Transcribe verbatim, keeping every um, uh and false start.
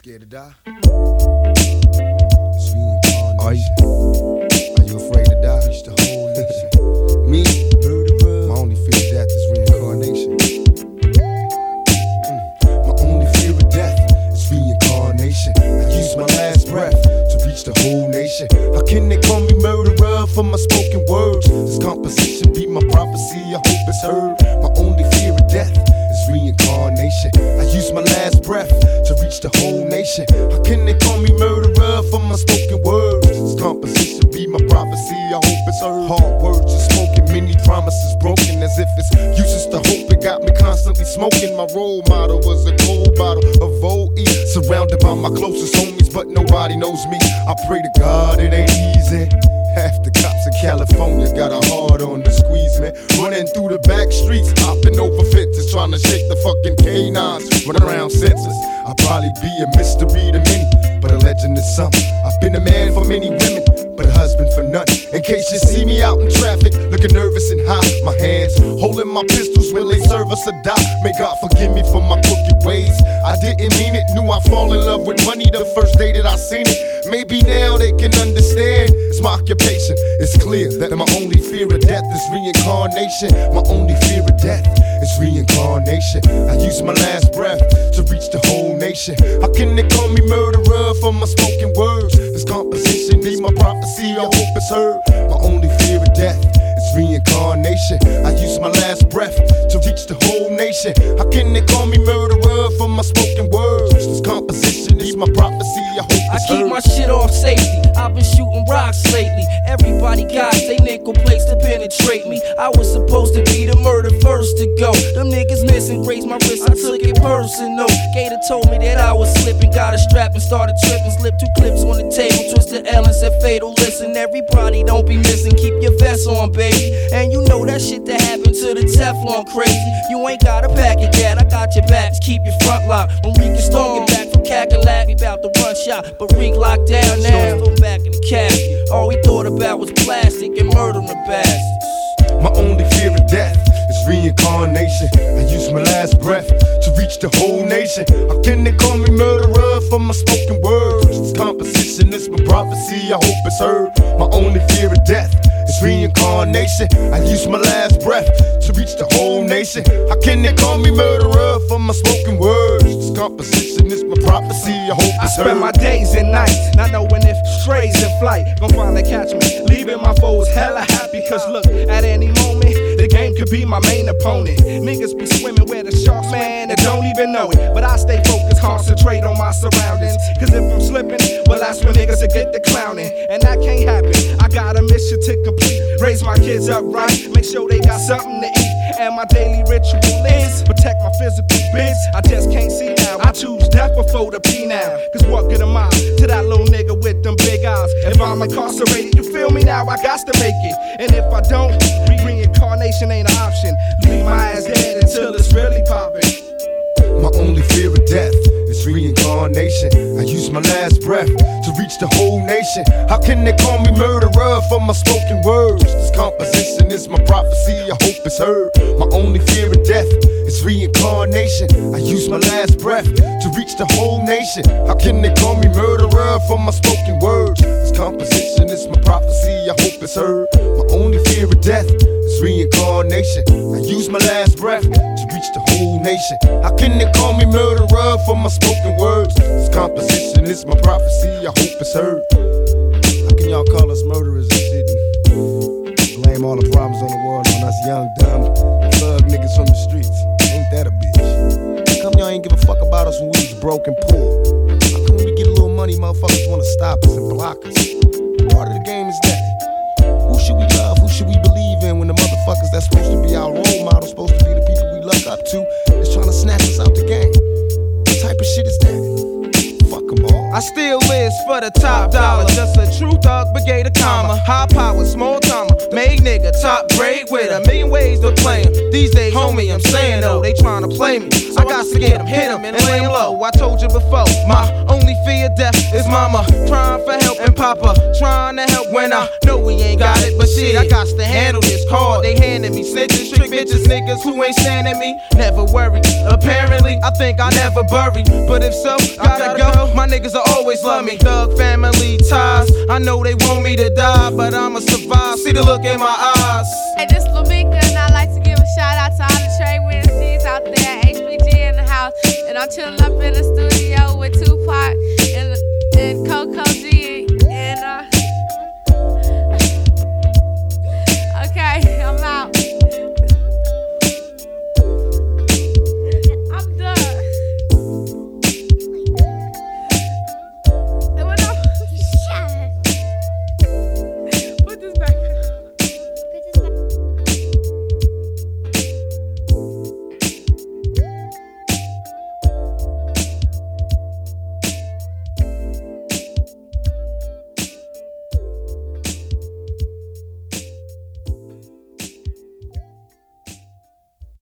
scared to die? It's reincarnation. Are you? Are you afraid to die? Reach the whole nation. Me? My only fear of death is reincarnation. Mm. My only fear of death is reincarnation. I use my last breath to reach the whole nation. How can they call me murderer for my spoken words? This composition be my prophecy, I hope it's heard. My only fear of death is reincarnation. I use my last breath to reach the whole nation. How can they call me murderer for my spoken words? This composition be my prophecy, I hope it's heard. Hard words are spoken, many promises broken, as if it's useless to hope. It got me constantly smoking. My role model was a gold bottle of O E, surrounded by my closest homies, but nobody knows me. I pray to God it ain't easy. Half the cops in California got a hard on the squeeze, man. Running through the back streets, hopping over fences, trying to shake the fucking canines. Running around senses, I'll probably be a mystery to many, but a legend is something. I've been a man for many women, but a husband for none. In case you see me out in traffic, looking nervous and high, my hands holding my pistols, will they serve us or die? May God forgive me for my crooked ways. I didn't mean it, knew I'd fall in love with money the first day that I seen it. Maybe now they can understand, it's my occupation. It's clear that my only fear of death is reincarnation. My only fear of death is reincarnation. I use my last breath to reach the whole nation. How can they call me murderer for my spoken words? This composition be my prophecy, I hope it's heard. My only fear of death is reincarnation. I use my last breath to reach the whole nation. How can they call me murderer for my spoken words? This composition is my prophecy, I hope it's I keep heard. my shit off safety. I've been shooting rocks lately. Everybody got they nickel plates to penetrate me. I was supposed to be the murder first to go. Them niggas missing, raised my wrist, I took it personal. Gator told me that I was slipping, got a strap and started tripping. Slipped two clips on the table, twisted L and said fatal. Listen, everybody don't be missing, keep your vest on, baby. And you know that shit that happened to the Teflon crazy. You ain't gotta pack it yet, I got your back, just keep your front locked. When Reek and Stone get back from Cackalack, we bout to run shot, but Reek locked down now. Still back in the casket, all we thought about was plastic and murdering bastards. My only fear of death is reincarnation. I use my last breath to reach the whole nation. How can they call me murderer for my spoken words? This composition is my prophecy, I hope it's heard. My only fear of death is reincarnation. I use my last breath to reach the whole nation. How can they call me murderer for my spoken words? This composition is my prophecy, I hope it's heard. I spend my days and nights not knowing if strays in flight gon' finally catch me, leaving my foes hella happy. Cause look, at any moment the game could be my main opponent. Niggas be swimming where the sharks, man, and don't even know it. But I stay focused, concentrate on my surroundings. Cause if I'm slipping, well that's when niggas will get the clowning. And that can't happen, I got a mission to complete. Raise my kids up right, make sure they got something to eat. And my daily ritual is protect my physical bits. I just can't see now, I choose death before the P now. Cause what good am I to that little nigga with them big eyes? If I'm incarcerated, you feel me now, I got to make it. And if I don't, reincarnation ain't an option. Leave my ass dead until it's really poppin'. My only fear of death is reincarnation. I use my last breath to reach the whole nation. How can they call me murderer for my spoken words? This composition is my prophecy, I hope it's heard. My only fear of death is reincarnation. I use my last breath to reach the whole nation. How can they call me murderer for my spoken words? This composition is my prophecy, I hope it's heard. My only fear of death is reincarnation. I use my last breath to reach the whole nation. How can they call me murderer for my spoken words? This composition is my prophecy, I hope it's heard. How can y'all call us murderers and shit and blame all the problems on the world on us young, dumb, thug niggas from the streets? Ain't that a bitch? How come y'all ain't give a fuck about us when we was broke and poor? How come when we get a little money, motherfuckers wanna stop us and block us? Part of the game is that. Who should we love? Who should we believe in when the motherfuckers that's supposed to be our role models, supposed to be the people we look up to, is trying to snatch us out the game? What type of shit is that? Fuck them all. I still live for the top dollar, just a true thug, brigade of karma. High power, small timer, made nigga, top grade with a million ways to play him. These days, homie, I'm saying though, they tryna play me, so I got to get him, hit him, and lay him low. I told you before, my only fear of death is mama crying for help and papa trying to help when I know we ain't got it. But shit, I got to handle this card. They handing me snitches, trick bitches, niggas who ain't standing me. Never worry, apparently, I think I never bury. But if so, gotta go. My niggas will always love me. Thug family ties, I know they want me to die, but I'ma survive. See the look in my eyes. Hey, this is Lamika, and I'd like to give a shout out to all the Trey Wednesdays out there, H P G in the house. And I'm chilling up in the studio with Tupac and, and Coco